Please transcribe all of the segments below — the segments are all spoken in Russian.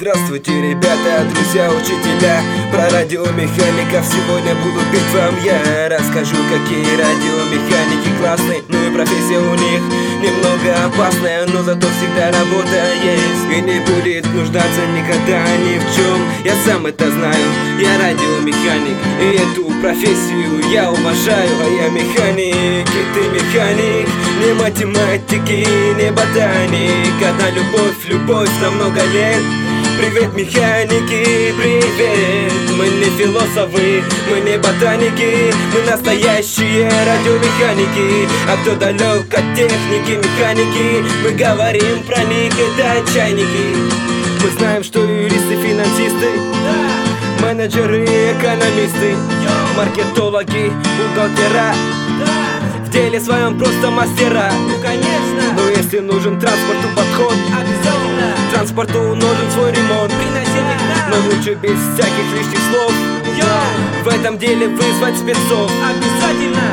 Здравствуйте, ребята, друзья, учителя. Про радиомехаников сегодня буду петь вам я. Расскажу, какие радиомеханики классные. Ну и профессия у них немного опасная, но зато всегда работа есть. И не будет нуждаться никогда ни в чем. Я сам это знаю, я радиомеханик. И эту профессию я уважаю. А я механик, и ты механик. Не математики, не ботаник. Одна любовь на много лет. Привет, механики, привет. Мы не философы, мы не ботаники. Мы настоящие радиомеханики. А кто далек от техники, механики, мы говорим про них, это чайники. Мы знаем, что юристы, финансисты, менеджеры, экономисты, маркетологи, бухгалтера, в деле своем просто мастера. Ну конечно. Но если нужен транспорту подход, обязательно транспорту нужен свой ремонт. приносите к нам. Но лучше без всяких лишних слов в этом деле вызвать спецов. Обязательно.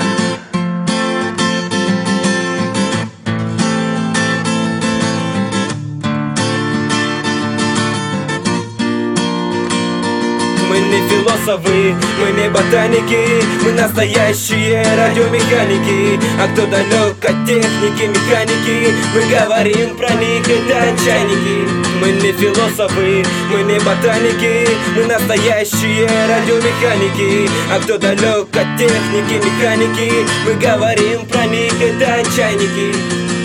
Мы не философы, мы не ботаники. Мы настоящие радиомеханики. А кто далек от техники, механики, мы говорим про них, это чайники. Мы не философы, мы не ботаники. Мы настоящие радиомеханики. А кто далек от техники, механики, мы говорим про них, это чайники.